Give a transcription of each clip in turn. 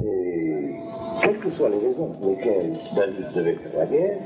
quelles que soient les raisons pour lesquelles David devait faire la guerre,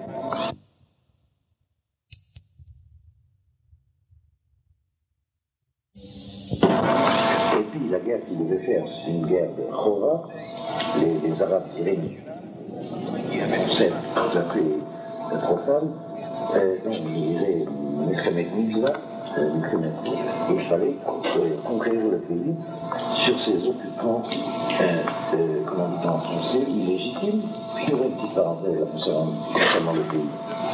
et puis la guerre qu'il devait faire, c'est une guerre de Chora, les Arabes iréniens, qui avaient une scène tout à fait profane, donc il disait Mekhemet Mitzvah, il fallait conquérir le pays sur ses occupants, comment on dit en français, illégitimes. Je ferai une petite parenthèse concernant le pays.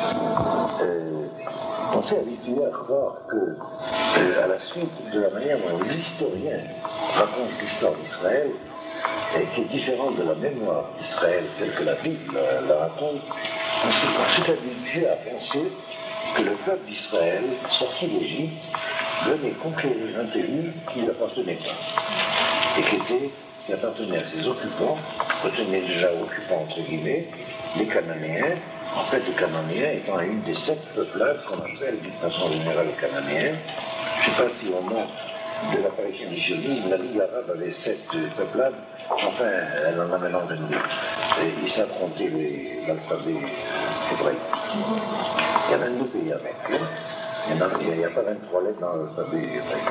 On s'est habitué à croire que, à la suite de la manière dont l'historien raconte l'histoire d'Israël, qui est différente de la mémoire d'Israël telle que la Bible la raconte, on s'est habitué à penser que le peuple d'Israël, sorti d'Égypte, venait conquérir un pays qui ne l'appartenait pas, et qui appartenait à ses occupants, retenait déjà occupants entre guillemets, les Cananéens. En fait, les Cananéens étant une des 7 peuplades qu'on appelle d'une façon générale les Cananéens. Je ne sais pas si au moment de l'apparition du sionisme, la Ligue arabe avait 7 peuplades, enfin, elle en a maintenant 22. Et ils s'affrontaient l'alphabet hébraïque. Il y a 22 pays avec. Il n'y a pas 23 lettres dans l'alphabet hébraïque.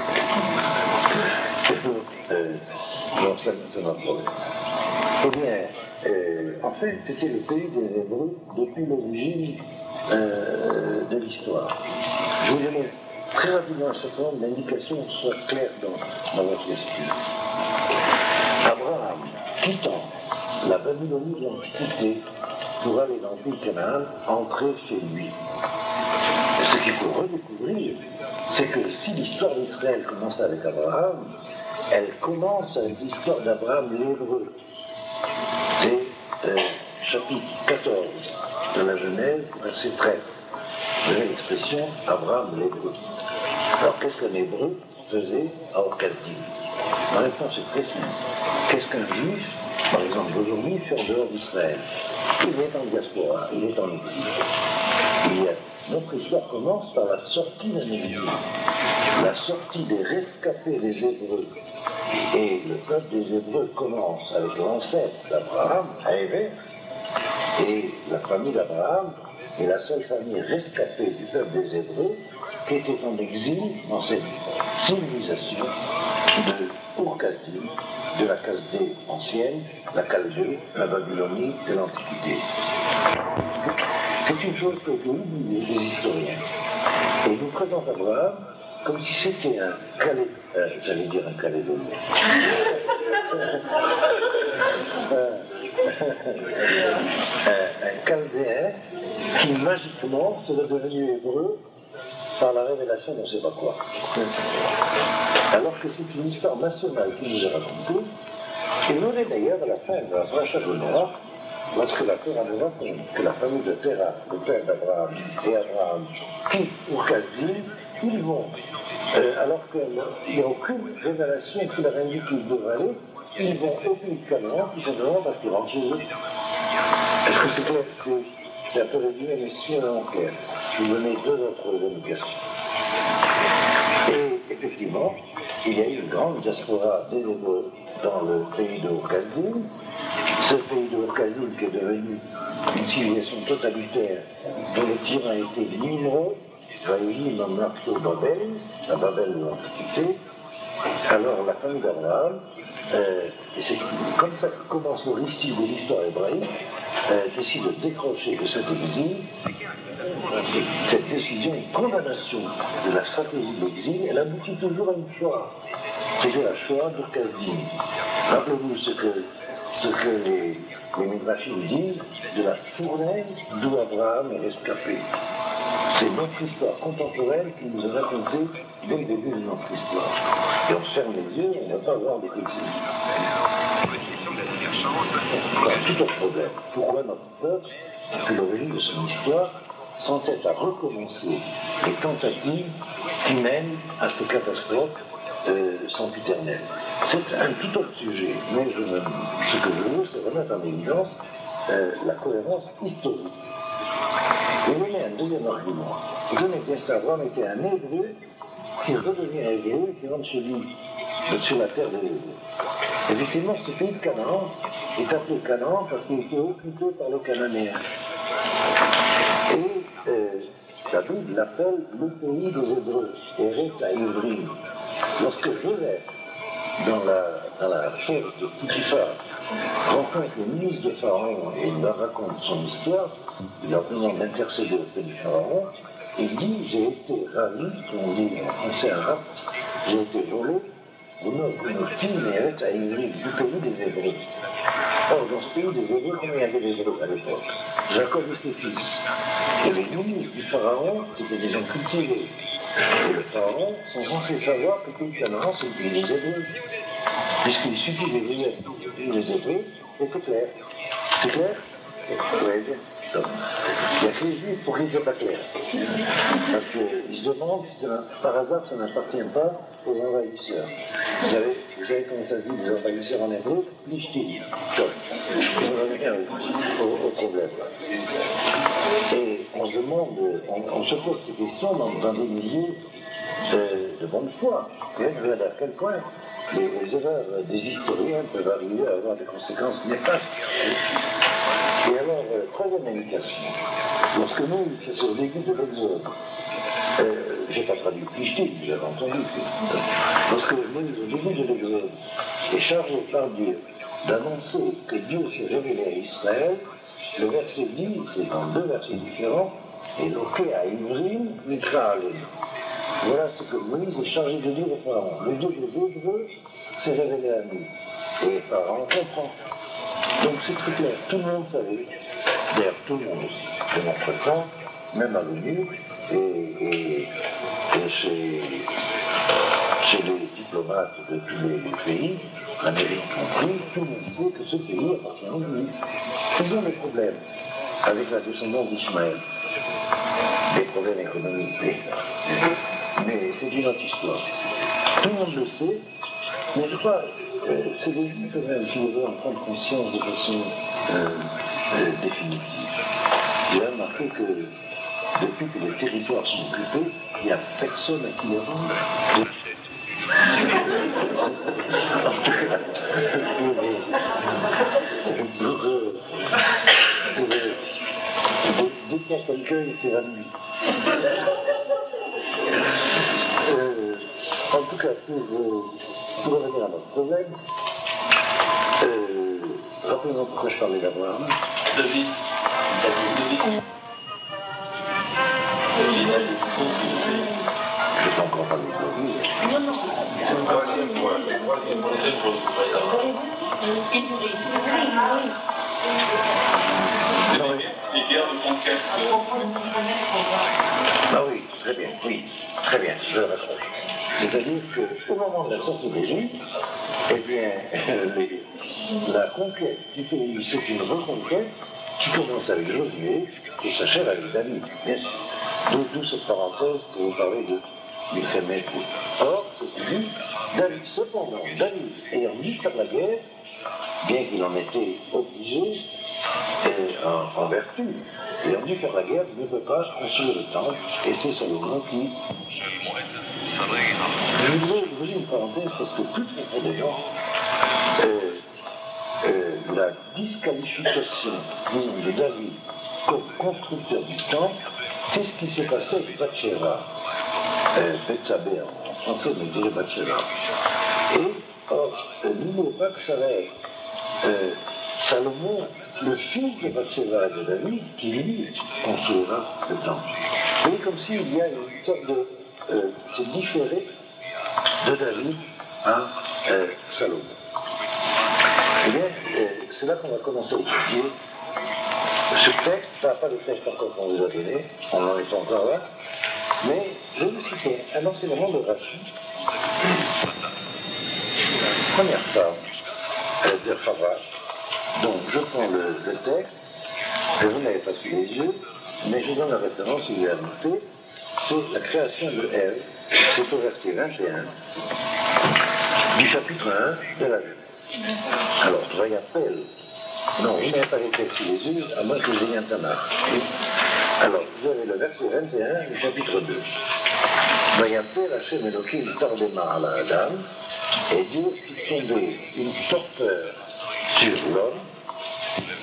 Donc ça c'est notre problème. Eh bien, en fait, c'était le pays des Hébreux depuis l'origine de l'histoire. Je vous donner très rapidement un certain nombre d'indications qui soient claires dans votre esprit. Abraham, quittant la Babylonie de l'Antiquité pour aller dans le pays Canaan, entrait chez lui. Et ce qu'il faut redécouvrir, c'est que si l'histoire d'Israël commence avec Abraham, elle commence avec l'histoire d'Abraham l'Hébreu. C'est chapitre 14 de la Genèse, verset 13. Vous avez l'expression Abraham l'Hébreu. Alors qu'est-ce qu'un Hébreu faisait à Or-Kasdim? En même temps, c'est très simple. Qu'est-ce qu'un juif, par exemple, aujourd'hui, fait en dehors d'Israël? Il est en diaspora, il est en exil. Notre histoire commence par la sortie d'un exil, la sortie des rescapés des Hébreux. Et le peuple des Hébreux commence avec l'ancêtre d'Abraham, à Héber, et la famille d'Abraham est la seule famille rescapée du peuple des Hébreux qui était en exil dans cette civilisation de Ur-Kasdim, de la Chaldée ancienne, la Chaldée, la Babylonie de l'Antiquité. C'est une chose que j'ai oubliée des historiens. Et ils nous présentent Abraham comme si c'était un j'allais dire un Calédonien. Un Chaldéen qui magiquement serait devenu hébreu par la révélation de on ne sait pas quoi. Alors que c'est une histoire nationale qui nous est racontée, et nous est d'ailleurs à la fin de la Paracha de Noach, lorsque la Torah nous raconte que la famille de Terah, le père d'Abraham et Abraham, quittent Ur-Kasdim, ils vont, alors qu'il n'y a aucune révélation qui leur indique où ils devraient aller, ils vont au pays de Canaan, tout simplement parce qu'ils rentrent chez eux. Est-ce que c'est clair? C'est un peu résumé, mais si on est en clair. Je vais vous donner 2 autres indications. Et effectivement, il y a eu une grande diaspora des Hébreux dans le pays de Ur-Kasdim. Ce pays de Ur-Kasdim qui est devenu une civilisation totalitaire dont le tyran était Nimrod, Vaïli, Mamlakto, Babel, la Babel de l'Antiquité. Alors la famille d'Abraham, et c'est comme ça que commence le récit de l'histoire hébraïque, décide de décrocher de cet exil. Cette décision, une condamnation de la stratégie de l'exil, elle aboutit toujours à une Shoah. C'était la Shoah d'Ur-Kasdim. Rappelez-vous ce que les Midrashim disent de la fournaise d'où Abraham est rescapé. C'est notre histoire contemporaine qui nous a raconté dès le début de notre histoire. Et on ferme les yeux, on ne va pas voir des exils. Tout autre problème. Pourquoi notre peuple, depuis l'origine de son histoire, s'entête à recommencer les tentatives qui mènent à ces catastrophes sempiternelles? C'est un tout autre sujet, mais ce que je veux, c'est remettre en évidence la cohérence historique. Je vais donner un deuxième argument. Vous donnez bien qu'Abraham était un Hébreu qui redevient un Hébreu et qui rentre chez lui, sur la terre des Hébreux. Effectivement, ce pays de Canaan est appelé Canaan parce qu'il était occupé par les Cananéens. Et la Bible l'appelle le pays des Hébreux, Eretz Haïvrim. Lorsque Joseph, dans la chair de Potiphar, rencontre le ministre de Pharaon et il leur raconte son histoire, il leur demande d'intercéder auprès du Pharaon, il dit, j'ai été ravi, comme on dit en français arabe, j'ai été volé au nord de nos filles, mais Eretz Haïvrim, du pays des Hébreux. Or, dans ce pays des Hébreux, combien il y avait d'Hébreux à l'époque? Jacob et ses fils. Et les ministres du Pharaon, qui étaient des gens cultivés, et le Pharaon sont censés savoir que tout le Canaan, c'est le pays des Hébreux. Puisqu'il suffit de lire le pays des Hébreux, et c'est clair. C'est clair? Oui, bien. Il y a que les Juifs pour qui c'est pas clair. Parce qu'ils se demandent si par hasard ça n'appartient pas aux envahisseurs. Vous savez comment ça se dit, les envahisseurs en hébreu? Plishtim. On revient au problème. Et on se demande, on se pose ces questions dans des milieux de bonne foi. Je regarde à quel point les erreurs des historiens peuvent arriver à avoir des conséquences néfastes. Et alors, troisième indication, lorsque nous, c'est sur le début de l'Exode, j'ai pas traduit Plishtim, vous avez entendu, lorsque Moïse, au début de l'Exode, est chargé par Dieu d'annoncer que Dieu s'est révélé à Israël, le verset dit, c'est dans deux versets différents, et Loké à Ivrim, Mikra Alem. Voilà ce que Moïse est chargé de dire au Pharaon. Le Dieu des Hébreux s'est révélé à nous. Et Pharaon comprend. Donc c'est très clair, tout le monde savait, d'ailleurs tout le monde aussi, de notre temps, même à l'ONU, et chez les diplomates de tous les pays, l'Amérique compris, tout le monde sait que ce pays appartient aux Juifs. Ils ont des problèmes avec la descendance d'Ismaël, des problèmes économiques, mais c'est une autre histoire. Tout le monde le sait, mais je crois, c'est les Juifs eux-mêmes qui devaient en prendre conscience de façon définitive. J'ai remarqué que depuis que les territoires sont occupés, il n'y a personne à qui les rendre. Dès qu'il y a quelqu'un, il s'évanouit. En tout cas, pour revenir à notre problème, rappelez-moi pourquoi je parlais d'Abraham. David. Je n'ai pas encore parlé de David. Non, non. C'est le troisième point. Le troisième point pour le les guerres de conquête. Ah oui, très bien, je le raconte. C'est-à-dire qu'au moment de la sortie d'Égypte, eh bien, la conquête du pays, c'est une reconquête qui commence avec Josué et s'achève avec David, bien sûr. D'où cette parenthèse pour vous parler du Fémet. Or, ceci dit, cependant, David ayant dû faire la guerre, bien qu'il en était obligé, en vertu, ayant dû faire la guerre, ne peut pas construire le temple, et c'est Salomon qui... Je voudrais ouvrir une parenthèse parce que plus profondément, la disqualification de David comme constructeur du temple, c'est ce qui s'est passé avec Bathsheba. Bethsabée en français, on dirait Bathsheba. Et, or, n'oubliez pas que ça va être Salomon, le fils de Bathsheba et de David, qui lui construira le temple. Vous voyez, comme s'il y a une sorte de... c'est différé de David à Salomon. Eh bien, c'est là qu'on va commencer à étudier ce texte, pas le texte encore qu'on vous a donné, on n'en est pas encore là, mais je vais vous citer un enseignement de Rashi. Première femme de Chavash. Donc je prends le texte, et vous n'avez pas sous les yeux, mais je donne la référence, si vous l'avez noté, c'est la création de Ève, c'est au verset 21 du chapitre 1 de la Genèse. Alors, Vayapel, non, vous n'avez pas les textes sous les yeux, à moins que vous ayez un Tanakh. Alors, vous avez le verset 21 du chapitre 2. Vayapel Hashem Elohim tardema ala Adam, et Dieu fit tomber une torpeur sur l'homme,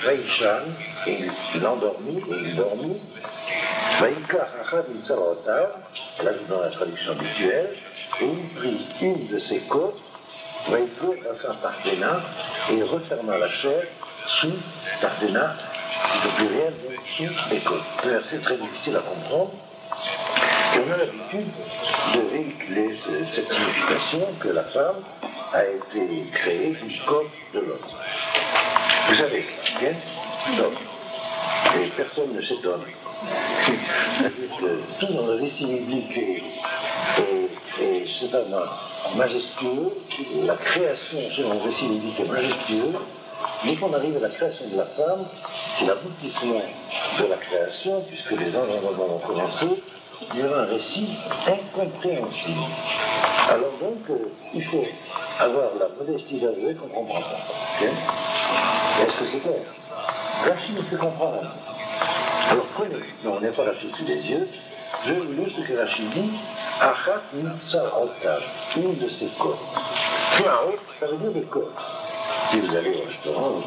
Vaïchan, et il l'endormit, et il dormit. Vaïka Hachad Mitzarota, là dans la traduction habituelle, et il prit une de ses côtes, Vaïko dans sa Tardena, et il referma la chair sous Tardena, c'est au pluriel, sous les côtes. C'est très difficile à comprendre. Et on a l'habitude de véhiculer cette signification que la femme a été créée du corps de l'homme. Vous savez, bien, donc, et personne ne s'étonne. C'est-à-dire que tout dans le récit biblique est certainement majestueux, la création selon le récit biblique est majestueux. Dès qu'on arrive à la création de la femme, c'est l'aboutissement de la création, puisque les engendrements ont commencé. Il y aura un récit incompréhensible. Alors donc, il faut avoir la modestie d'avouer qu'on ne comprend pas. Okay? Est-ce que c'est clair? Rachid nous fait comprendre. Alors prenez, non, on n'a pas Rachid sous les yeux, je vais vous lire ce que Rachid dit, Achat Mitzarota, une de ses côtes. Tsaot, ça veut dire des côtes. Si vous allez au restaurant, vous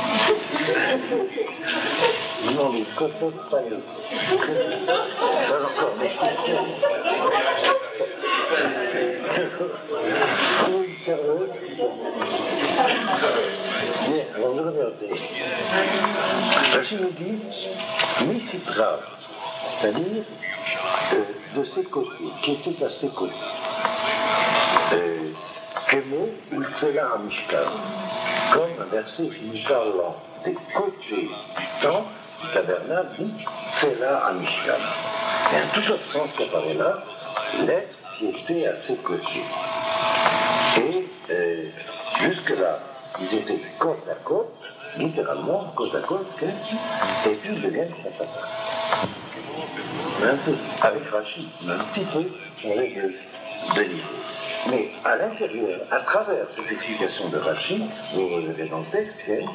demandez une cocotte panée. Pas encore, mais une serveuse. Bien, alors je regardez. Rachid nous dit Misitra, c'est-à-dire de ses côtés, qui était à ses côtés. Kemo Ultsela Mishkan, comme un verset finit parlant des côtés du temps du tabernacle dit Tsela Mishkan. Il y a un tout autre sens qui apparaît là, l'être qui était à ses côtés. Et jusque-là, ils étaient côte à côte, littéralement côte à côte, et puis ils deviennent face à face. Un peu, avec Rachid, mais un petit peu changé de niveau. Mais à l'intérieur, à travers cette explication de Rachid, vous verrez dans le texte,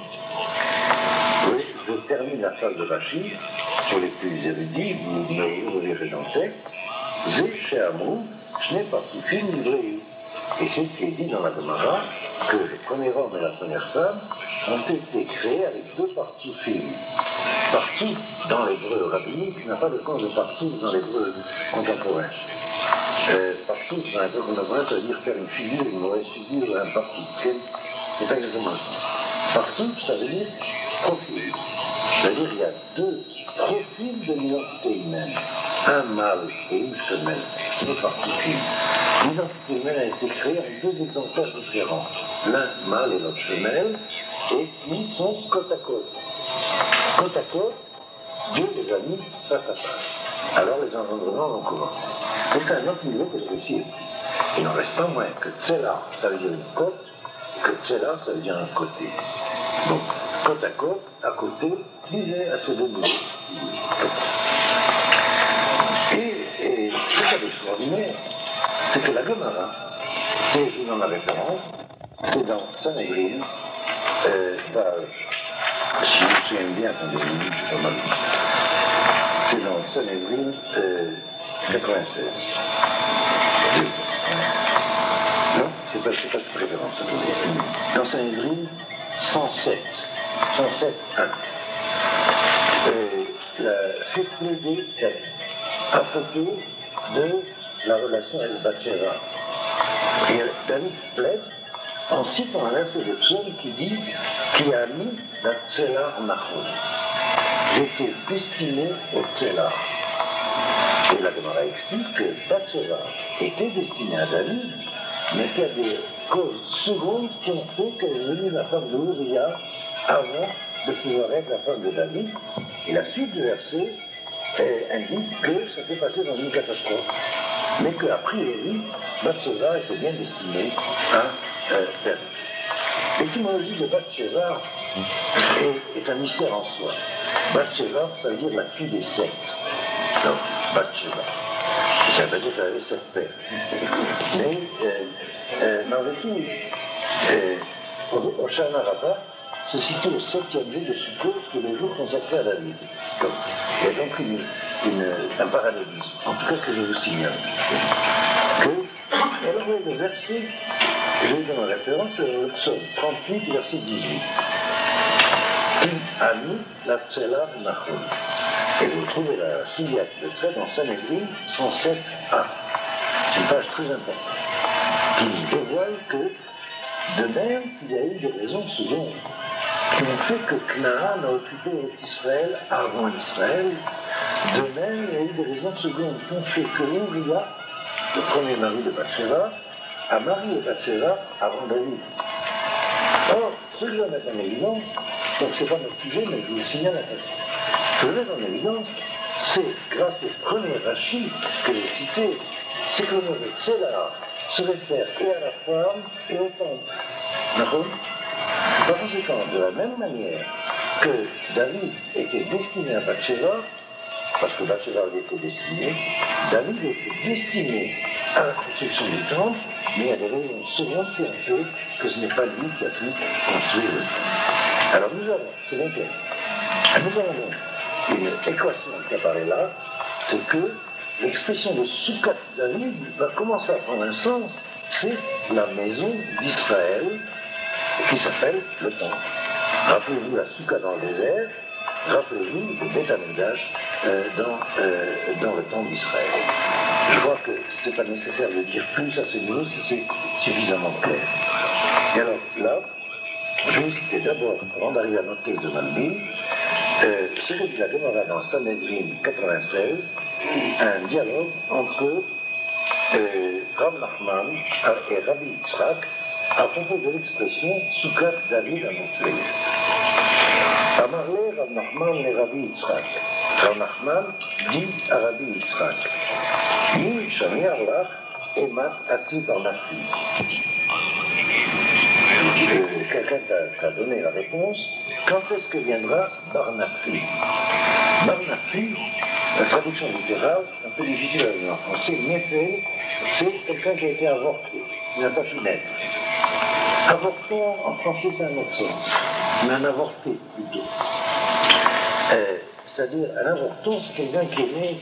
oui, je termine la phrase de Rachid, pour les plus érudits, vous verrez dans le texte, Zé Sheamou, je n'ai pas pu livrer. Et c'est ce qui est dit dans la Gemara, que le premier homme et la première femme ont été créés avec deux parties fines. Partout dans l'hébreu rabbinique n'a pas le sens de partout dans l'hébreu contemporain. Partout dans l'hébreu contemporain, ça veut dire faire une figure, une mauvaise figure, un partout. C'est pas exactement ça. Partout, ça veut dire profil. C'est-à-dire qu'il y a deux profils de l'identité humaine. Un mâle et une femelle, deux parties fines. L'identité humaine a été créée avec deux exemplaires différents. L'un mâle et l'autre femelle, et qui sont côte à côte. Côte à côte, Dieu les a mis face à face. Alors les engendrements vont commencer. C'est un autre niveau que celui-ci. Il n'en reste pas moins que Tsela, ça veut dire une côte, et que Tsela, ça veut dire un côté. Donc, côte, à côté, lisez à ces deux niveaux. Et ce qui est extraordinaire, c'est que la Gemara, c'est dans la référence, c'est dans Sanhedrin, si je me souviens bien, attendez une minute, j'ai pas mal. C'est dans Sanhedrin 96. Non, c'est pas cette référence, attendez. Dans Sanhedrin 107, 107.1. La Fekhlede à propos de la relation avec Bathsheba. Et David plaide en citant un verset de psaume qui dit qui a mis la Tsela Nachon. J'étais destiné au Tsela. Et la Gemara explique que Bathsheba était destinée à David, mais qu'il y a des causes secondes qui ont fait qu'elle est devenue la femme de Uriah avant de pouvoir être la femme de David. Et la suite du verset indique que ça s'est passé dans une catastrophe, mais qu'a priori, Bathsheba était bien destinée à David. L'étymologie de Bathsheba est un mystère en soi. Bathsheba, ça veut dire la fille des sept. Donc, Bathsheba. Ça veut dire qu'elle avait 7 pères. Mais, malgré tout, au Shana Rabbah, se situe le 7e jour de Sukkot, qui est le jour consacré à David. Il y a donc un parallélisme, en tout cas que je vous signale. Alors le verset, je vais donner une référence, c'est le psaume 38, verset 18. Ami la Tsela Nahum. Et vous trouvez la Siliate de trait dans Sanhedrin 107a. C'est une page très importante qui dévoile que, de même qu'il y a eu des raisons secondes qui ont fait que Canaan a occupé Israël avant Israël, de même il y a eu des raisons secondes qui ont fait que Uriah, le premier mari de Bathsheba, a marié Bathsheba avant David. Or, ce que je vais mettre en évidence, donc c'est pas notre sujet, mais je vous le signale à passer. Ce que je vais mettre en évidence, c'est grâce au premier Rashi que j'ai cité, c'est que le mot Tsela se réfère et à la femme et au temple. D'accord ? Par conséquent, de la même manière que David était destiné à Bathsheba, parce que Bathsheba lui était destiné, David était destiné à la construction du temple, mais il y a des raisons secondes qui ont fait que ce n'est pas lui qui a pu construire le temple. Alors nous avons, c'est bien clair, nous avons une équation qui apparaît là, c'est que l'expression de Soukat David va commencer à prendre un sens, c'est la maison d'Israël qui s'appelle le temple. Rappelez-vous la Souka dans le désert, rappelez-vous le Beth Amikdash dans le temple d'Israël. Je crois que ce n'est pas nécessaire de dire plus à ce niveau si c'est suffisamment clair. Et alors là, je vais vous citer d'abord, avant d'arriver à notre texte de Malbim, ce que dit la Gemara dans Sanhedrin 96, un dialogue entre Rav Nachman et Rabbi Yitzhak à propos de l'expression Soukat David Anouflé. Amarle Rav Nachman et Rabbi Yitzhak. Rav Nachman dit à Rabbi Yitzhak, Mi Shamir Lach Emat Ati Barnafi. Quelqu'un t'a donné la réponse. Quand est-ce que viendra Barnafi? Barnafi, la traduction littérale, un peu difficile à dire en français, Néphel, c'est quelqu'un qui a été avorté, il n'a pas pu naître. Avorton, en français, c'est un autre sens, mais un avorté plutôt. C'est-à-dire, un avorton, c'est quelqu'un qui est né.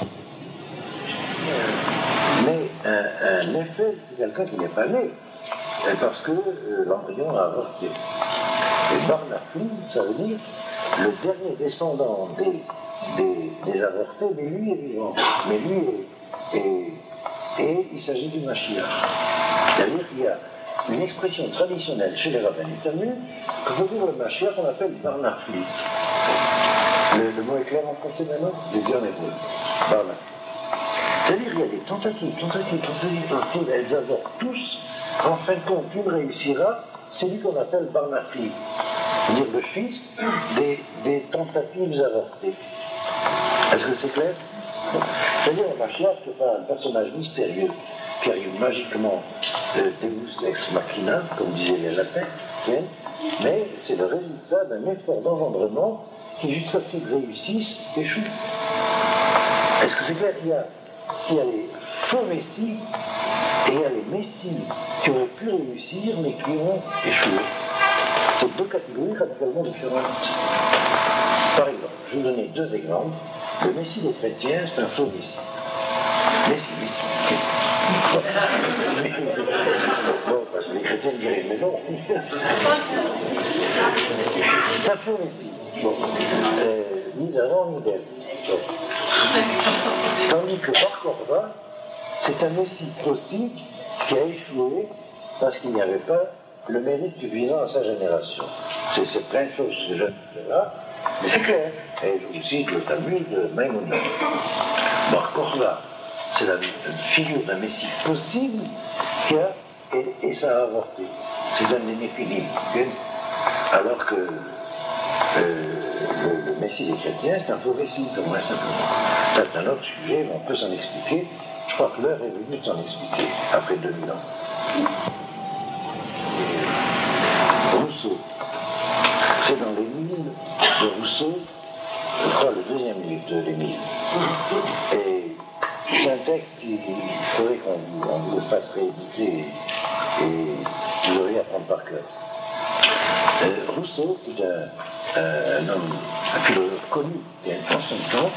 Mais un Néphel, c'est quelqu'un qui n'est pas né, parce que l'embryon a avorté. Et Barnafi, ça veut dire le dernier descendant des avortés, mais lui est vivant. Mais lui et il s'agit du Mashiach. C'est-à-dire qu'il y a une expression traditionnelle chez les rabbins du Talmud, que pour dire le Mashiach, on appelle Barnafi. Le mot est clair en français maintenant? Je vais dire en hébreu. Barnafi. C'est-à-dire qu'il y a des tentatives, elles avortent tous. En fin de compte, une réussira, c'est lui qu'on appelle Barnafi. C'est-à-dire le fils des tentatives avortées. Est-ce que c'est clair? C'est-à-dire le Mashiach, c'est pas un personnage mystérieux qui arrive magiquement Deus ex machina, comme disaient les latins, mais c'est le résultat d'un effort d'engendrement qui, jusqu'à ce qu'il réussisse, échoue. Est-ce que c'est clair? Il y a les faux messies et il y a les messies qui auraient pu réussir mais qui ont échoué. C'est deux catégories radicalement différentes. Par exemple, je vais vous donner deux exemples. Le messie des chrétiens, c'est un faux messie. Messie. Bon, parce que les chrétiens diraient, mais non. C'est un faux messie. Bon. Ni d'avant ni d'elle. Tandis que Bar Korba, c'est un messie possible qui a échoué parce qu'il n'y avait pas le mérite suffisant à sa génération. C'est plein de choses que je fais là, mais c'est clair. Et je vous cite le Talmud de Maïmonide. Bar Korba, c'est la figure d'un messie possible qui a, et ça a avorté. C'est un des Néphilim. Alors que le messie des chrétiens, c'est un faux messie, comme moi simplement. C'est un autre sujet, mais on peut s'en expliquer. Je crois que l'heure est venue de s'en expliquer, après 2000 ans. Rousseau. C'est dans l'Émile de Rousseau, je crois le deuxième livre de l'Émile. Et c'est un texte qu'il faudrait qu'on le fasse rééditer et vous auriez à prendre par cœur. Rousseau est un homme, un philosophe connu et un consultant,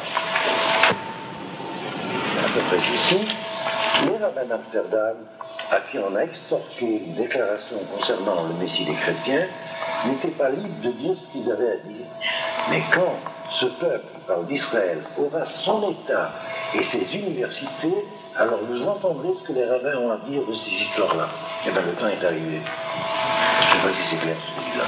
à peu près ici, les rabbins d'Amsterdam, à qui on a extorqué une déclaration concernant le Messie des chrétiens, n'étaient pas libres de dire ce qu'ils avaient à dire. Mais quand ce peuple, qui parle d'Israël, aura son État et ses universités, alors vous entendrez ce que les rabbins ont à dire de ces histoires-là. Eh bien, le temps est arrivé. Je ne sais pas si c'est clair, celui-là.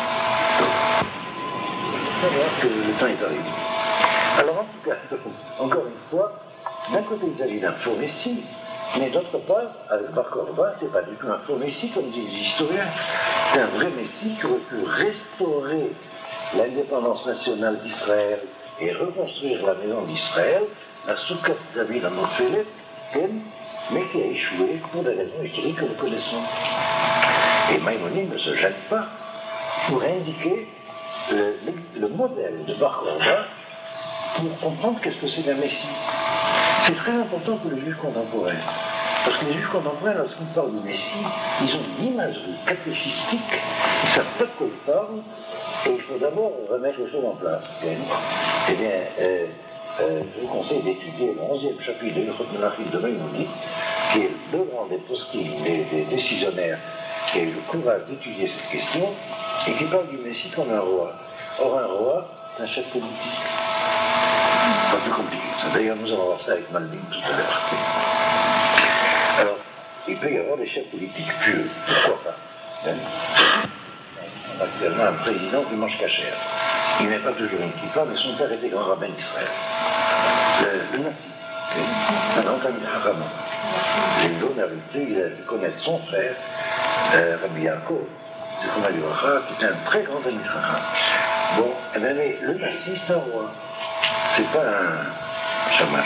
Il faut voir que le temps est arrivé. Alors, en tout cas, encore une fois, d'un côté, il s'agit d'un faux récit, mais d'autre part, avec Bar Korba, c'est pas du tout un faux récit, comme disent les historiens. C'est un vrai messie qui aurait pu restaurer l'indépendance nationale d'Israël et reconstruire la maison d'Israël, la Soukat David à Mophelet, mais qui a échoué pour des raisons historiques que nous connaissons. Et Maïmonide ne se gêne pas pour indiquer le modèle de Bar Korba pour comprendre qu'est-ce que c'est qu'un messie. C'est très important pour les juifs contemporains. Parce que les juifs contemporains, lorsqu'ils parlent du Messie, ils ont une imagerie catéchistique, ils savent pas de quoi ils parlent, et il faut d'abord remettre les choses en place. Eh bien, je vous conseille d'étudier le 11e chapitre de l'Ilchot Menachim de Maïmonide, qui est le grand des poskim, des décisionnaires, qui a eu le courage d'étudier cette question, et qui parle du Messie comme un roi. Or, un roi, c'est un chef politique. Pas plus compliqué que ça. D'ailleurs, nous allons voir ça avec Malbim tout à l'heure. Alors, il peut y avoir des chefs politiques pieux. Pourquoi pas? On a actuellement un président qui mange cachère. Il n'est pas toujours une kippa, mais son père était grand rabbin d'Israël. Le Nassi. Un nom comme Haram. J'ai eu l'honneur de connaître son frère, Rabbi Yaakov, qui était un très grand ami Chacham. Bon, eh bien, mais le Nassi, c'est un roi. C'est pas un chamash.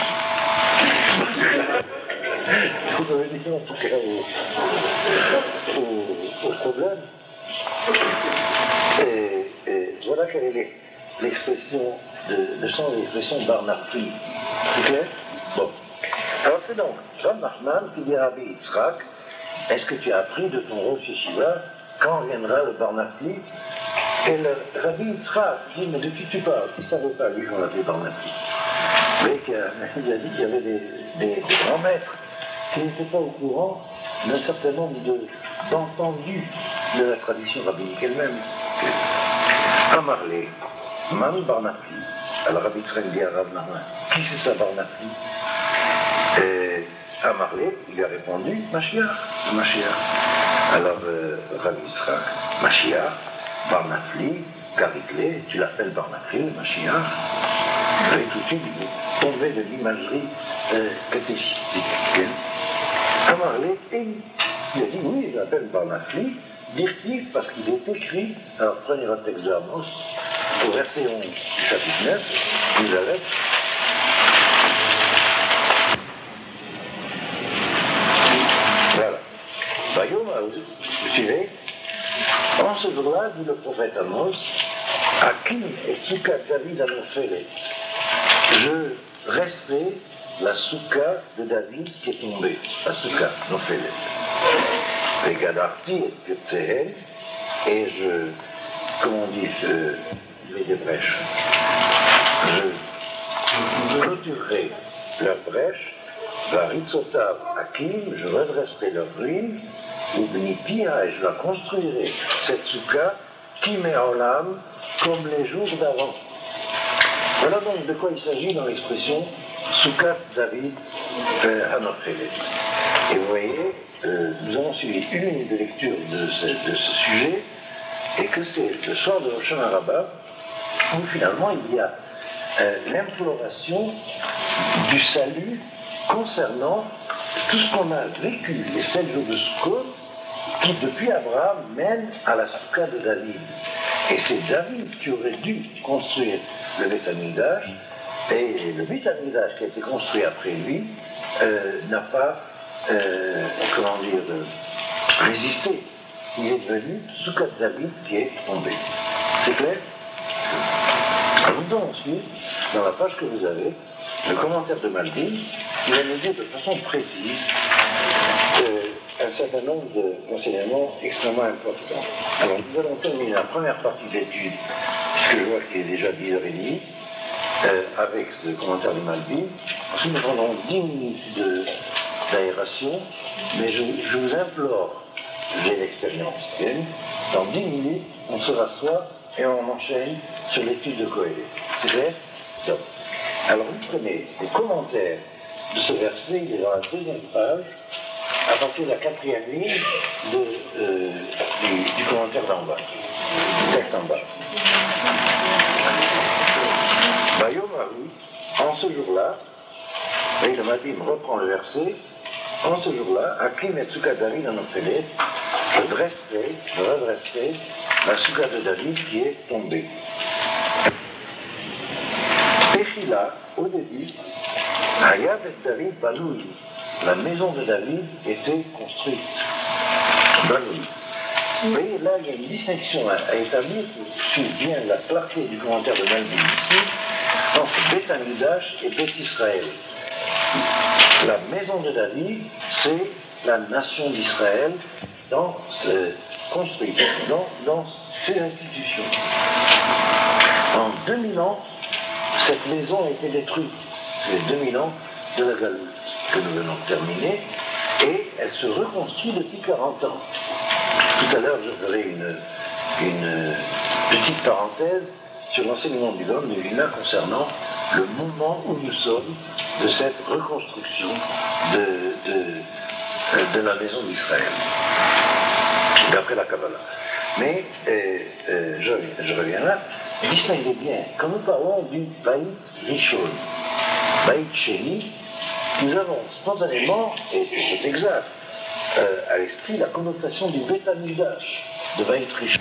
Il faut revenir en tout cas au problème. Et voilà quelle est l'expression, le sens de l'expression Barnapli. C'est clair? Bon. Alors c'est donc Rav Nachman qui dit à Rabbi Yitzhak, est-ce que tu as appris de ton Rosh Yeshiva quand viendra le Barnapli? Et le Rabbi Yitzhak dit, mais de qui tu parles? Il ne savait pas, lui, qu'on l'appelait Barnapli. Mais il a dit qu'il y avait des grands maîtres qui n'étaient pas au courant d'un certain nombre d'entendus de la tradition rabbinique elle-même. Amarlé, Man Barnapli. Alors Rabbi Yitzhak dit à Rav Nachman, qui c'est ça Barnapli? Et Amarlé, il lui a répondu, Mashiach. Alors Rabbi Yitzhak, Mashiach, Barnapli, Cariglé, tu l'appelles Barnapli, Mashiach. Et tout de suite, il est tombé de l'imagerie catéchistique. Amarlé, il a dit, oui, je l'appelle Barnapli, dire-t-il, parce qu'il est écrit, alors prenez votre texte de Amos, au verset 11 du chapitre 9, vous avez, voilà. Bayom, vous suivez? En ce jour-là, dit le prophète Amos, Akim et Souka David à Mophelet. Je resterai la Souka de David qui est tombée. La Souka, Mophelet. Et Gadarti et Purtsehen, et comment on dit, je mets des brèches. Je clôturerai leurs brèches, Varitsotav Akim, je redresserai leurs ruines, Ubnipia, et je la construirai, cette souka, qui met en l'âme comme les jours d'avant. Voilà donc de quoi il s'agit dans l'expression Soukat David Hanophelet. Et vous voyez, nous avons suivi une minute de lecture de ce sujet, et que c'est le soir de Hoshana Rabbah, où finalement il y a l'imploration du salut concernant tout ce qu'on a vécu les 7 jours de Sukkot, qui depuis Abraham mène à la Souka de David. Et c'est David qui aurait dû construire le Beth Amikdash, et le Beth Amikdash qui a été construit après lui n'a pas, résisté. Il est devenu Souka de David qui est tombé. C'est clair? Alors nous allons suivre, dans la page que vous avez, le commentaire de Malbim, qui va nous dire de façon précise un certain nombre d'enseignements extrêmement importants. Alors nous allons terminer la première partie d'étude, puisque je vois qu'il est déjà 10h30, avec le commentaire de Malbim. Ensuite nous prendrons 10 minutes d'aération, mais je vous implore, j'ai l'expérience, dans 10 minutes, on se rassoit et on enchaîne sur l'étude de Kohélet. C'est clair? Donc, alors vous prenez les commentaires de ce verset, il est dans la deuxième page, à partir de la 4e ligne du commentaire d'en bas, du texte en bas. Bayomaru, en ce jour-là, et le Malbim reprend le verset, en ce jour-là, Akim et Souka David en Ophélet, je redresserai la Souka de David qui est tombée. Péchila, au début, Hayab et David Baloui, la maison de David était construite. Baloui. Mais là, il y a une distinction à établir pour suivre bien la clarté du commentaire de Malbim ici, entre Beth Amidash et Beth Israël. La maison de David, c'est la nation d'Israël construite dans ses institutions. En 2000 ans, cette maison a été détruite. C'est les 2000 ans de la Galoute que nous venons de terminer, et elle se reconstruit depuis 40 ans. Tout à l'heure, je ferai une petite parenthèse sur l'enseignement du Gaon de Vilna concernant le moment où nous sommes de cette reconstruction de la maison d'Israël, d'après la Kabbalah. Mais je reviens là. Distinguez bien, quand nous parlons du Baït Rishon, Baït Sheni, nous avons spontanément, et c'est exact, à l'esprit la connotation du Beth Amidash, de Baït Rishon.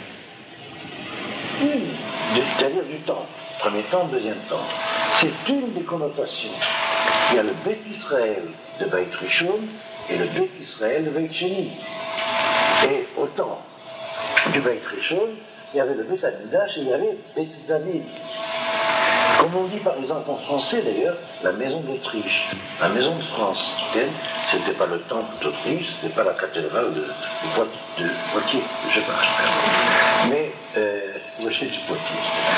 C'est-à-dire du temps, premier temps, deuxième temps. C'est une des connotations. Il y a le Beth Israël de Baït Rishon et le Beth Israël de Baït Sheni. Et au temps du Baït Rishon, il y avait le Beth Amidash et il y avait Beth David. Comme on dit par exemple en français d'ailleurs, la maison d'Autriche, la maison de France. C'était pas le temple d'Autriche, c'était pas la cathédrale de Poitiers, je sais pas. Mais, j'ai du Poitiers.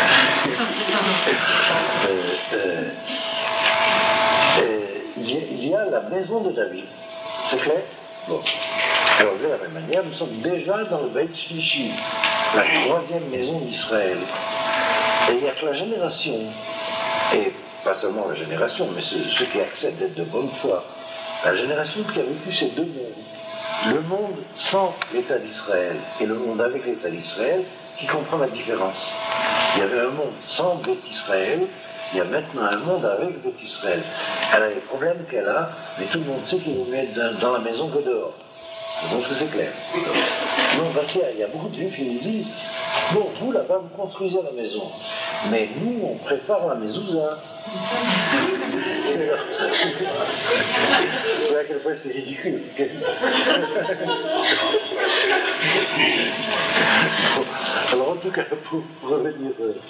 Il y a la maison de David, c'est clair? Bon. Alors de la même manière, nous sommes déjà dans le Beit Shlishi, la troisième maison d'Israël. Et il n'y a que la génération, et pas seulement la génération, mais ceux qui acceptent d'être de bonne foi, la génération qui a vécu ces deux mondes, le monde sans l'État d'Israël et le monde avec l'État d'Israël, qui comprend la différence. Il y avait un monde sans Beth Israël, il y a maintenant un monde avec Beth Israël. Elle a les problèmes qu'elle a, mais tout le monde sait qu'il vaut mieux être dans la maison que dehors. Je pense que c'est clair. Non, parce qu'il y a beaucoup de juifs qui nous disent, bon, vous là-bas, vous construisez la maison, mais nous, on prépare la mezouza. C'est à quel point c'est ridicule. Alors en tout cas, pour revenir,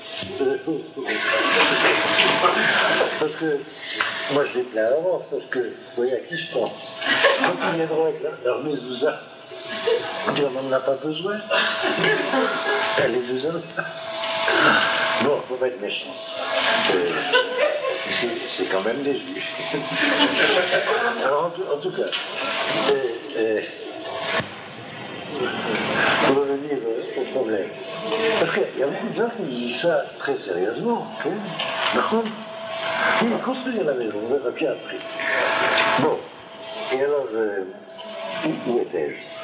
parce que moi je l'ai plaint à l'avance, parce que vous voyez à qui je pense. Quand ils viendront avec leur mezouza, on dit on n'en a pas besoin. Elle est mezouza. Non, il ne faut pas être méchant. C'est quand même des juifs. Alors en tout cas, pour revenir au problème, parce qu'il y a beaucoup de gens qui disent ça très sérieusement. D'accord ? Oui, construire la maison, on verra bien après. Bon, et alors, où étais-je ?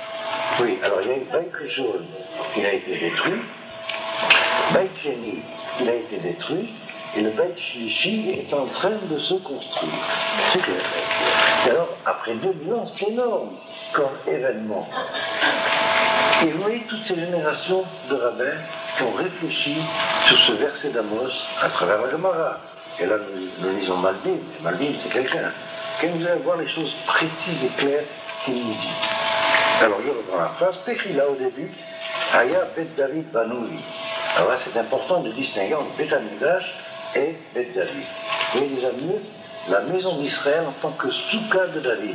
Oui, alors il y a eu Baït Rishon qui a été détruit, Baït Sheni qui a été détruit, et le Baït Shlishi est en train de se construire. C'est clair. Et alors, après 2000 ans, c'est énorme comme événement. Et vous voyez toutes ces générations de rabbins qui ont réfléchi sur ce verset d'Amos à travers la Gemara. Et là, nous lisons Malbim. Malbim, c'est quelqu'un qui nous allez voir les choses précises et claires qu'il nous dit. Alors, je reprends la phrase. Techila au début, Aya Bet David Banoui. Alors là, c'est important de distinguer entre Bet Amidash et Bet David. Vous voyez déjà mieux la maison d'Israël en tant que souka de David.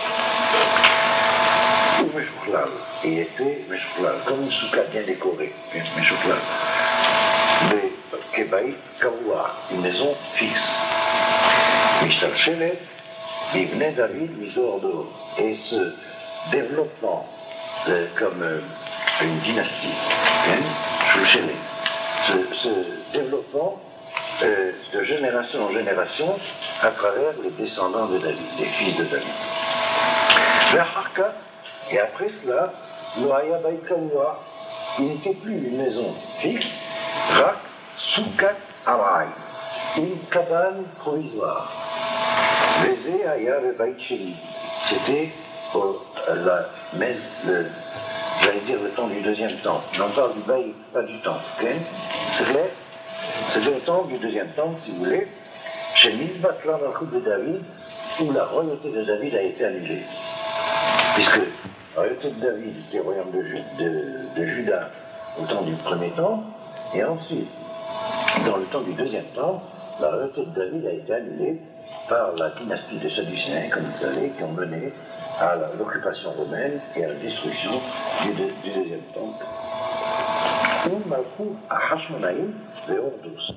Ou Meshouchlal. Et était Meshouchlal, comme une souka bien décorée. Meshouchlal. Mais Kebaït Kavoua, une maison fixe. Mishtal Shelet, Ibn David, Mizor d'or. Et ce développement comme une dynastie, se développant de génération en génération à travers les descendants de David, les fils de David. Et après cela, Noaya Baïkanoua, il n'était plus une maison fixe, Rak Soukat Arai, une cabane provisoire. Vézé Aya Baïcheli, c'était j'allais dire le temps du deuxième temple. On parle du bail, pas du temple. Okay? C'était le temple du deuxième temple, si vous voulez, chez Milbatlan de David, où la royauté de David a été annulée. Puisque la royauté de David était le royaume de Juda au temps du premier temple, et ensuite, dans le temps du deuxième temple, la royauté de David a été annulée par la dynastie des Sadducéens, comme vous savez, qui ont mené à l'occupation romaine et à la destruction du deuxième temple. Malchut à Hashmonaïm et Ordus.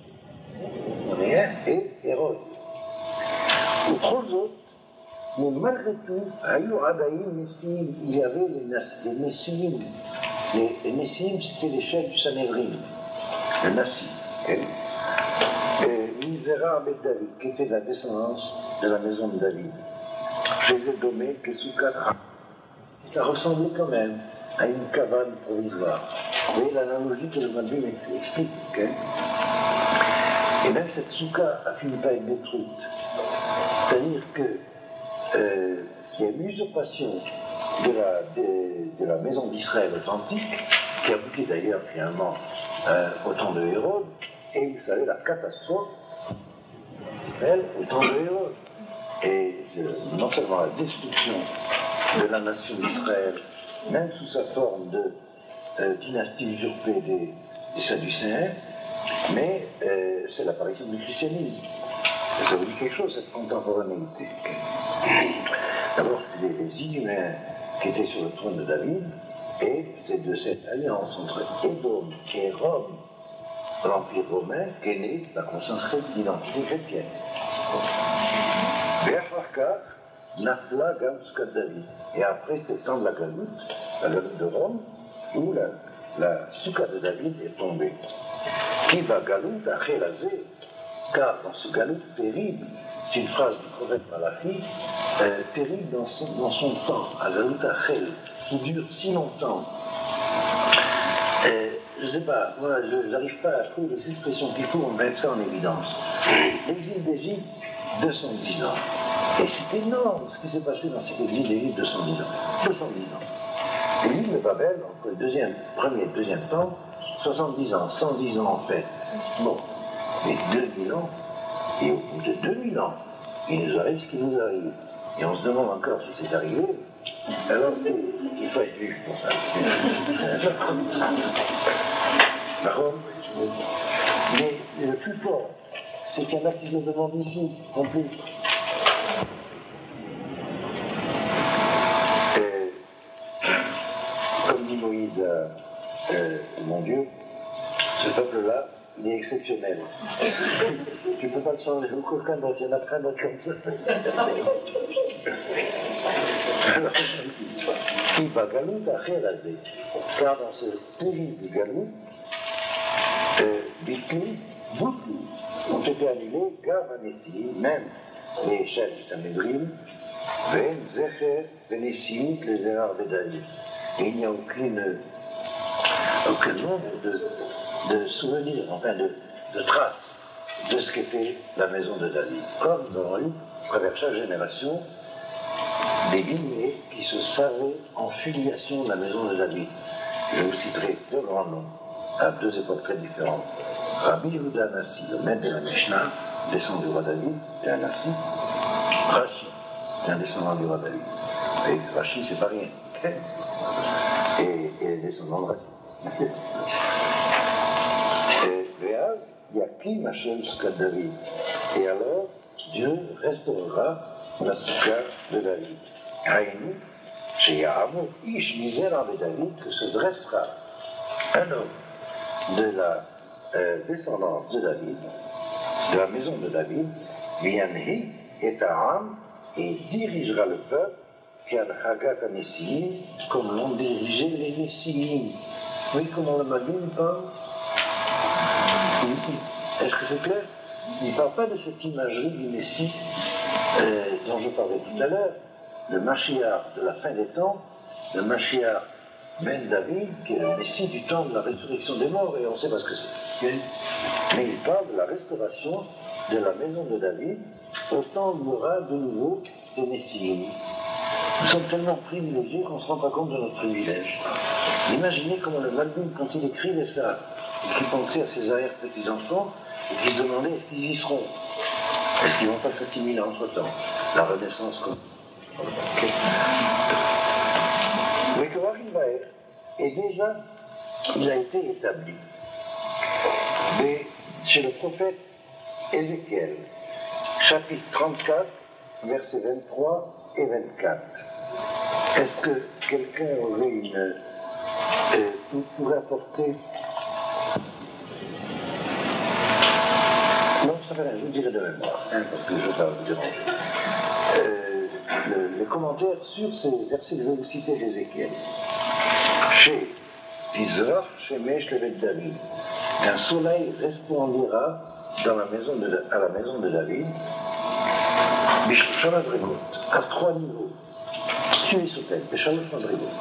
Et Hérode. Mais malgré tout, il y avait les Messiim. Les Messiim, c'était les chefs du Sanhédrin, le Nassi. Et Misera avec David, qui était la descendance de la maison de David. Je les ai nommés Kesukara. Ça ressemblait quand même à une cabane provisoire. Vous voyez l'analogie que le Madrid explique. Okay? Et même cette souka a fini par être détruite. C'est-à-dire que il y a une usurpation de la maison d'Israël authentique, qui aboutit d'ailleurs finalement au temps de Hérode, et vous savez la catastrophe d'Israël au temps de Hérode. Et non seulement la destruction de la nation d'Israël, même sous sa forme de dynastie usurpée des Sadducéens, mais c'est l'apparition du christianisme. Et ça vous dit quelque chose, cette contemporanéité. D'abord, c'était les Inhumains qui étaient sur le trône de David, et c'est de cette alliance entre Édom et Rome, l'Empire romain, qu'est née la conscience d'identité chrétienne. Nafla Gamsukat David. Et après, c'était le temps de la galoute de Rome, où la Souka de David est tombée. Qui va galoute à Chelazé, car dans ce galoute terrible, c'est une phrase du prophète Malachi, terrible dans son temps, à galoute à Chel, qui dure si longtemps. Je ne sais pas, moi, je n'arrive pas à trouver les expressions qu'il faut pour mettre ça en évidence. L'exil d'Égypte, 210 ans. Et c'est énorme ce qui s'est passé dans cet exil d'Égypte, 210 ans. 210 ans. L'exil de Babel, entre le premier et le deuxième temps, 70 ans, 110 ans en fait. Bon, mais 2000 ans, et au bout de 2000 ans, il nous arrive ce qui nous arrive. Et on se demande encore si c'est arrivé. Alors, il faut être juge pour ça. Mais le plus fort, c'est qu'il y en a qui me demandent ici, en plus. Comme dit Moïse à mon Dieu, ce peuple-là, il est exceptionnel. Tu ne peux pas le changer, aucun d'autre, il y en a plein d'autres comme ça. Qui va galout à Chelazé, car dans ce terrible galout, beaucoup ont été annulés, Gavanessi, même les chefs du Sanhédrin, Ven Zecher, Venessimit, les erreurs de David. Et il n'y a aucun nombre de souvenirs, enfin de traces de ce qu'était la maison de David. Comme nous avons eu, à travers chaque génération, des lignées qui se savaient en filiation de la maison de David. Je vous citerai deux grands noms, à deux époques très différentes. Rabbi Yehuda Anassi, le maître de la Mishnah, descendant du roi David, et Anassi. Rashi, c'est un descendant du roi David. Et Rashi, c'est pas rien. Et les descendants de Rashi. Et Béaz, Yakim Hashem Souka de David. Et alors, Dieu restaurera la Souka de David. Haïnou, chez Yahamou, Ish misérable David, que se dressera un homme de la descendance de David, de la maison de David, Vianhi et Taram, et dirigera le peuple, Kian Hagat Anessim, comme l'ont dirigé les Nessim. Oui, comment le Malbim parle. Est-ce que c'est clair? Il ne parle pas de cette imagerie du Messie dont je parlais tout à l'heure, le Mashiach de la fin des temps, le Mashiach Ben David, qui est le Messie du temps de la résurrection des morts, et on ne sait pas ce que c'est. Mais il parle de la restauration de la maison de David, au temps où il y aura de nouveau des Messies. Nous sommes tellement privilégiés qu'on ne se rend pas compte de notre privilège. Imaginez comment le Malbim, quand il écrivait ça, il pensait à ses arrière-petits-enfants, et qu'il se demandait est-ce qu'ils y seront? Est-ce qu'ils ne vont pas s'assimiler entre-temps? La Renaissance comme... Okay. Mais que Vachivaer est déjà, il a été établi. Mais chez le prophète Ézéchiel, chapitre 34, versets 23 et 24. Est-ce que quelqu'un aurait pourrait apporter... Non, ça fait rien, je vous dirai de mémoire, parce que je ne vais pas vous déranger. Les commentaires sur ces versets, je vais vous citer d'Ézéchiel. Chez Tizrach, chez Mèche, le David, un soleil resplendira à la maison de David, Bishlosh Madrigot, à 3 niveaux. Tu es sous tête, Bishlosh Madrigot.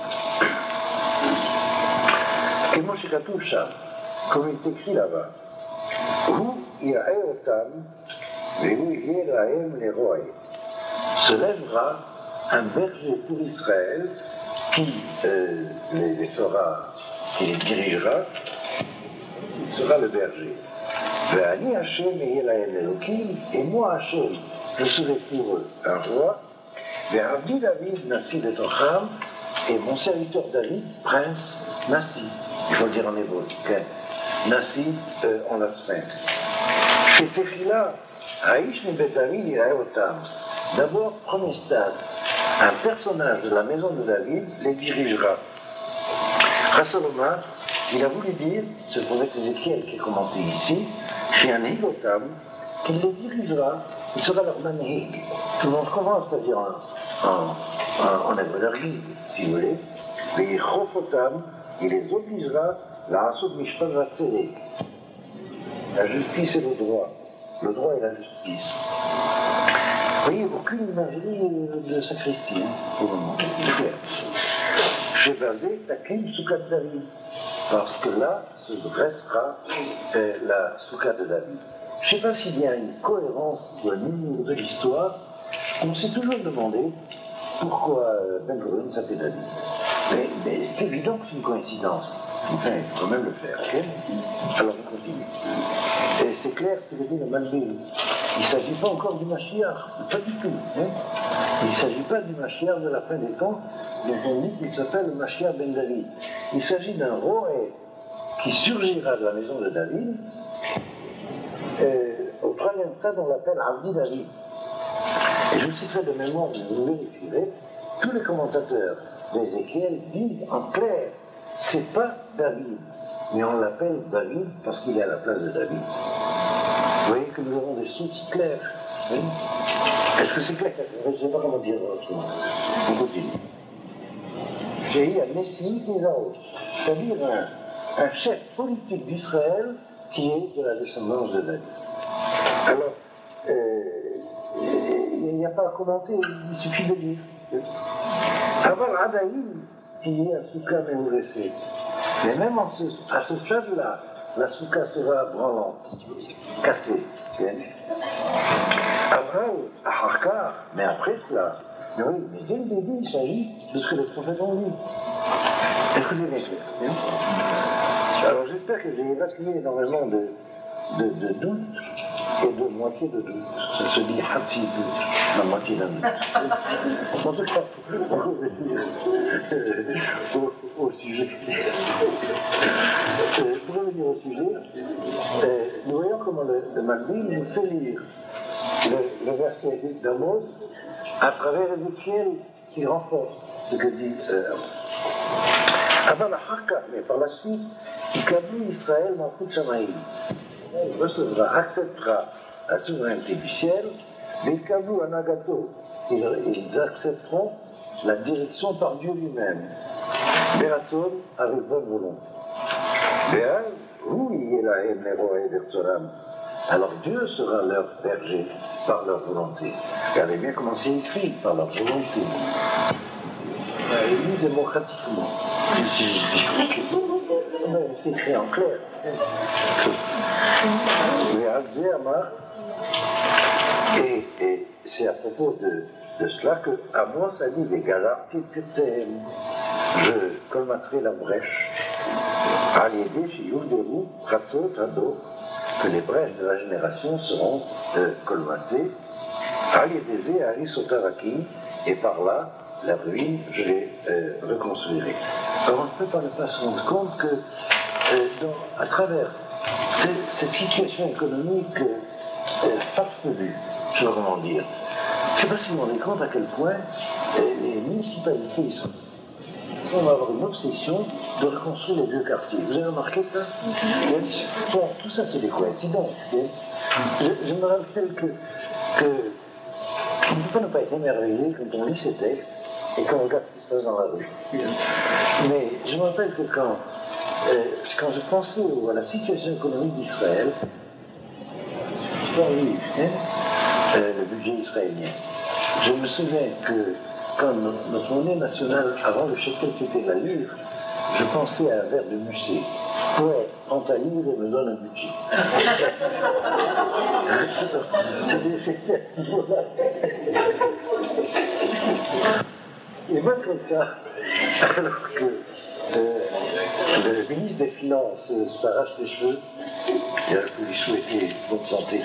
Et moi, chez Katoucha, comme il est écrit là-bas, où Yaeotam, Vehu Yeraem Leroy, se lèvera un berger pour Israël qui les fera, qui les dirigera, il sera le berger. Ve'ani Hashem Yelaem Elokim, et moi Hashem, je serai pour eux un roi. Ve'avdi David Nassi de Tocham, et mon serviteur David, prince Nassi. Il faut le dire en hébreu, okay? Nassi en l'absinthe. Chez Tefila, Haïch Nibet David Yeraeotam. D'abord, premier stade, un personnage de la maison de David les dirigera. Rassoloma, il a voulu dire, c'est le prophète Ézéchiel qui est commenté ici, chez un Hilotam, qu'il les dirigera, il sera leur manhig. Tout le monde commence à dire en hébreu leur guide, si vous voulez. Mais Chofotam, il les obligera la Asud Mishpat Vatzedek. La justice et le droit et la justice. Vous voyez, aucune imagerie de sacristie, pour le moment. C'est clair. J'ai basé Takim Soukat David, parce que là se dressera la Soukat de David. Je ne sais pas s'il y a une cohérence ou un humour de l'histoire. On s'est toujours demandé pourquoi Ben Gurion s'appelait David. Mais c'est évident que c'est une coïncidence. Enfin, il faut quand même le faire, ok? Alors on continue. Et c'est clair, ce que dit le Malbim. Il ne s'agit pas encore du Mashiach, pas du tout. Hein? Il ne s'agit pas du Mashiach de la fin des temps, dont on dit qu'il s'appelle le Mashiach Ben David. Il s'agit d'un roi qui surgira de la maison de David. Au troisième stade, on l'appelle Avdi David. Et je vous citerai de mémoire, vous vérifierez, tous les commentateurs d'Ézéchiel disent en clair, c'est pas David, mais on l'appelle David parce qu'il est à la place de David. Vous voyez que nous avons des sources claires. Oui. Est-ce que c'est clair? Je ne sais pas comment dire autrement. On continue. J'ai eu un Messie Kézao, c'est-à-dire un chef politique d'Israël qui est de la descendance de David. Alors, il n'y a pas à commenter, il suffit de lire. Aval Adaïm, qui est à Souka Méhouresset. Mais même à ce stade-là, la Souka sera branlante, cassée. Après, Ahakar, mais après cela, mais oui, mais dès le début, il s'agit de ce que les prophètes ont dit. Est-ce que c'est bien clair? Alors j'espère que j'ai évacué énormément de doutes et de moitié de doute. Ça se dit Hatsi doute, la moitié d'un doute. En tout cas, on revenir au sujet. Pour revenir au sujet, nous voyons comment le Malbim nous fait lire le verset d'Amos à travers Ézéchiel qui renforce ce que dit avant la Hakka, mais par la suite, il câble Israël Malchut Shamaïm. Il recevra, acceptera la souveraineté du ciel, mais il câble Anagato. Ils accepteront la direction par Dieu lui-même. Beraton avec bonne volonté. Béal, vous y est la haine, alors Dieu sera leur berger par leur volonté. Regardez bien comment c'est écrit, par leur volonté. Élu démocratiquement. Mais c'est écrit en clair. Et c'est à propos de cela que Amos a dit des Galarti je colmaterai la brèche. À l'aider chez Youdérou, Pratot, Rado, que les brèches de la génération seront colmatées. À l'aider, à Risotavaki, et par là, la ruine, je les reconstruirai. Alors on ne peut pas se rendre compte que, à travers cette situation économique farfelue, je veux vraiment dire, je ne sais pas si vous vous rendez compte à quel point les municipalités israéliennes vont avoir une obsession de reconstruire les vieux quartiers. Vous avez remarqué ça? Bon, tout ça c'est des coïncidences. Je me rappelle qu'on ne peut pas être émerveillé quand on lit ces textes et qu'on regarde ce qui se passe dans la rue. Mais je me rappelle que quand je pensais à la situation économique d'Israël, le budget israélien, je me souviens que quand notre monnaie nationale, avant le shekel, c'était la livre, je pensais à un verre de musée. Ouais, prends ta livre et me donne un budget. C'était effecté à ce niveau-là. Et malgré ça, alors que le ministre des Finances s'arrache les cheveux, et alors que lui souhaiter bonne santé,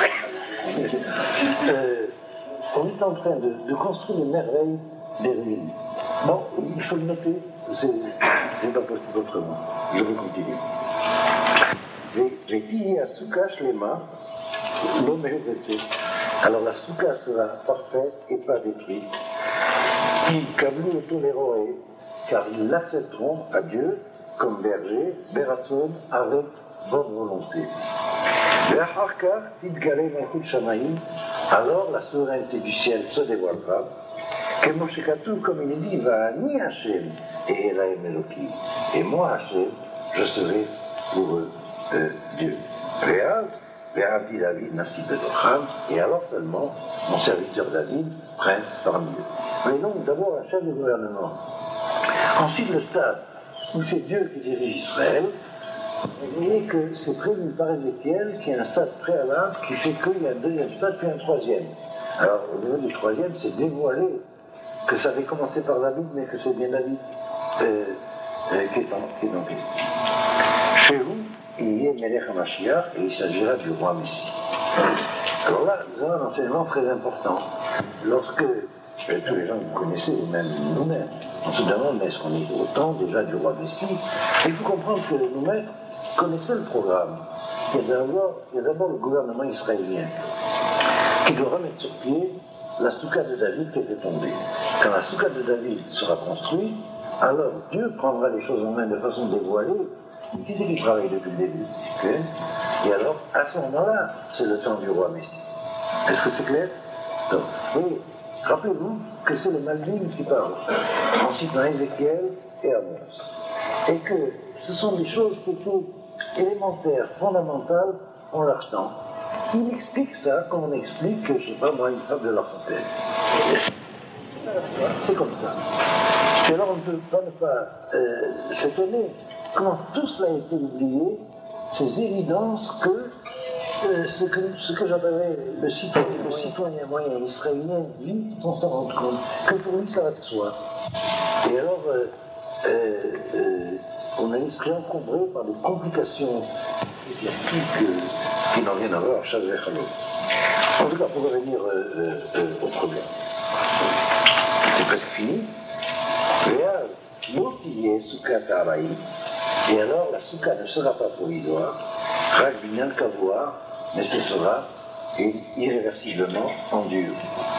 on est en train de construire les merveilles des ruines. Bon, il faut le noter, c'est pas possible autrement. Je vais continuer. J'ai dit à Soukash les mains, l'homme est jeté. Alors la Souka sera parfaite et pas détruite. Kablu et toléroé, car ils l'accepteront à Dieu comme berger, Beratzon, avec bonne volonté. Alors la souveraineté du ciel se dévoilera, comme il est dit, va ni Hachem et Elahem Elohim, et moi Hachem, je serai pour eux Dieu. Ve'avdi David Nassi Bedocham, et alors seulement mon serviteur David, prince parmi eux. Mais donc d'abord un chef de gouvernement. Ensuite le stade où c'est Dieu qui dirige Israël. Vous voyez que c'est prévu par Ézéchiel qu'il y a un stade préalable qui fait qu'il y a un deuxième stade puis un troisième. Alors au niveau du troisième, c'est dévoilé que ça avait commencé par David, mais que c'est bien David qui est en paix. Chez vous, il y a Melech HaMashiach et il s'agira du roi Messie. Alors là, nous avons un enseignement très important. Lorsque tous les gens que vous connaissez, ou même nous-mêmes, on se demande est-ce qu'on est au temps déjà du roi Messie. Il faut comprendre que nos maîtres connaissaient le programme. Il y a d'abord le gouvernement israélien qui doit remettre sur pied la Souka de David qui était tombée. Quand la Souka de David sera construite, alors Dieu prendra les choses en main de façon dévoilée. Qui c'est qui travaille depuis le début? Et alors, à ce moment-là, c'est le temps du roi Messie. Est-ce que c'est clair? Donc, oui. Rappelez-vous que c'est les Malvines qui parlent, ensuite dans Ézéchiel et Amos. Et que ce sont des choses qui étaient élémentaires, fondamentales en leur temps. Il explique ça comme on explique, je ne sais pas moi, une fable de La Fontaine. C'est comme ça. Et alors on ne peut pas ne pas s'étonner comment tout cela a été oublié, ces évidences que ce que j'appelais le citoyen moyen israélien vit sans s'en rendre compte, que pour lui ça va de soi. Et alors, on a l'esprit encombré par des complications éclairatiques qui n'ont rien à voir à chaque Chalot. En tout cas, pour revenir au problème. C'est presque fini. Et alors, la souka ne sera pas provisoire, Ragbinan Kavoar, mais ce sera irréversiblement en dur.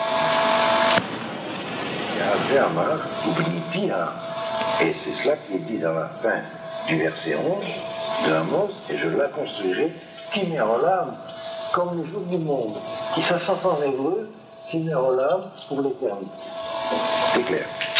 Et c'est cela qui est dit dans la fin du verset 11 de Amos, et je la construirai, Kimerolam, comme les jours du monde, qui ça s'entend en hébreu, Kimerolam pour l'éternité. C'est clair.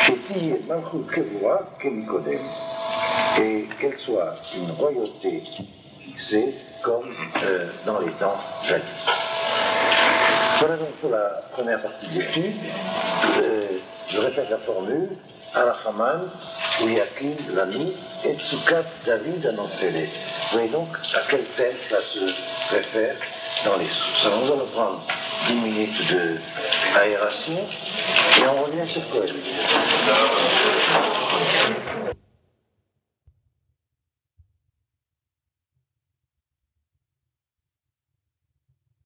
Kéti et Malchut Kevura Kemikodem, et qu'elle soit une royauté fixée comme dans les temps jadis. Voilà donc pour la première partie de l'étude. Je répète la formule. Arachaman, Ouyakim, Lami, et Tsukat, David, Anophélet. Vous voyez donc à quel thème ça se réfère dans les sources. Alors nous allons prendre 10 minutes d'aération et on revient sur quoi.